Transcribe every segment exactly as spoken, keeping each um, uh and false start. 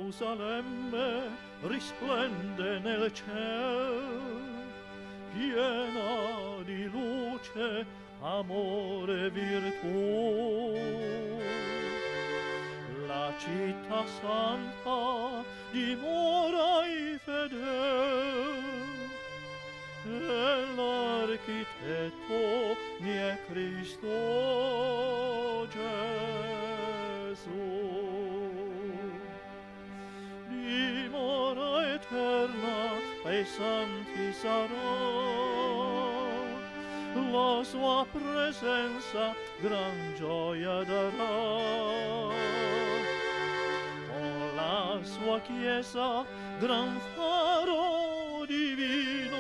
Gerusalemme risplende nel ciel, piena di luce, amore e virtù. La città santa dimora i fedeli, e l'architetto ne è Cristo Gesù. Dimora eterna ai santi sarà, la sua presenza gran gioia darà. Con la sua chiesa gran faro divino,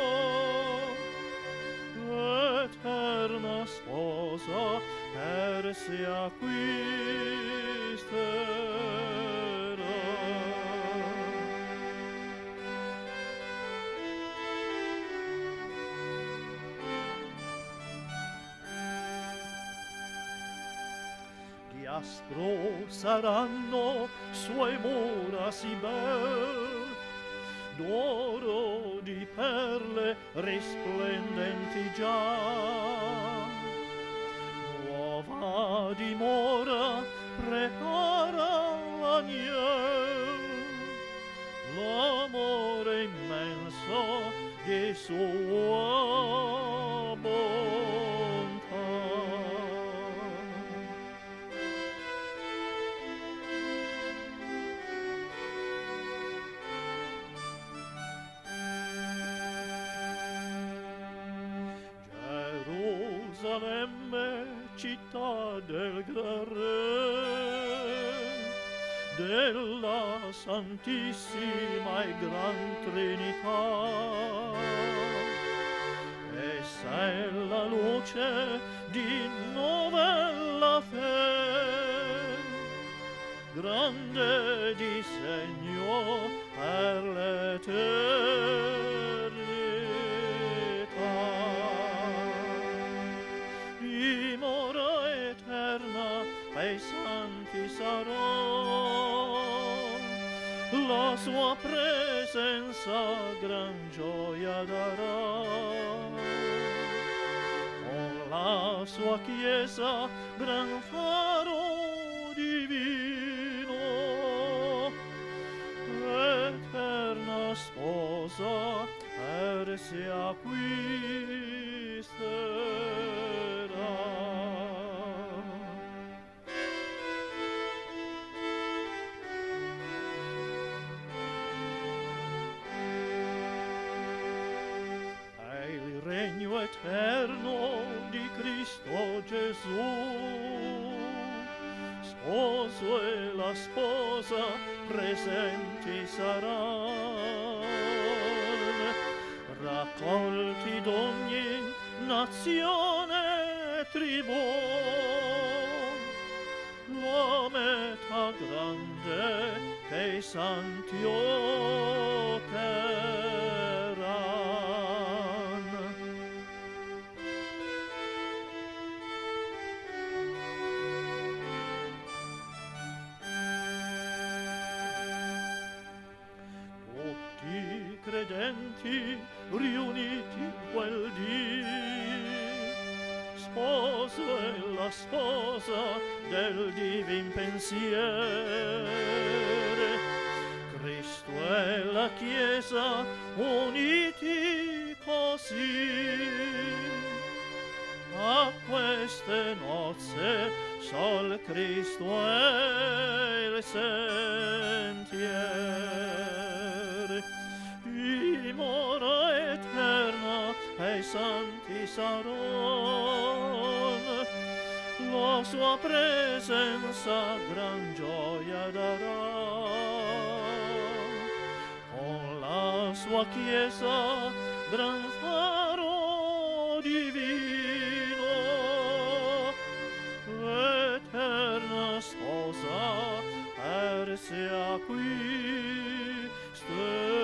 eterna sposa per se acquisterà. Di astro saranno suoi mura sì bel, d'oro di perle risplendenti già. Nuova dimora prepara l'agnel, l'amore immenso di sua bontà. Gerusalemme, città del gran Re, della Santissima e Gran Trinità, e sei la luce di novella fe, grande disegno per l'eternità. Dimora eterna ai santi sarà, la sua presenza gran gioia darà. Con la sua chiesa gran faro divino, eterna sposa per se acquisterà. Regno eterno di Cristo Gesù, sposo e la sposa presenti saranno, raccolti d'ogni nazione e tribù, la metà grande che i santi otterranno. Credenti riuniti in quel dì, sposo e la sposa del divin pensiero, Cristo e la Chiesa uniti così, a queste nozze sol Cristo è il sentiero. Dimora eterna ai santi saron, la sua presenza gran gioia darà. Con la sua chiesa gran faro divino, eterna sposa per se acquisterà.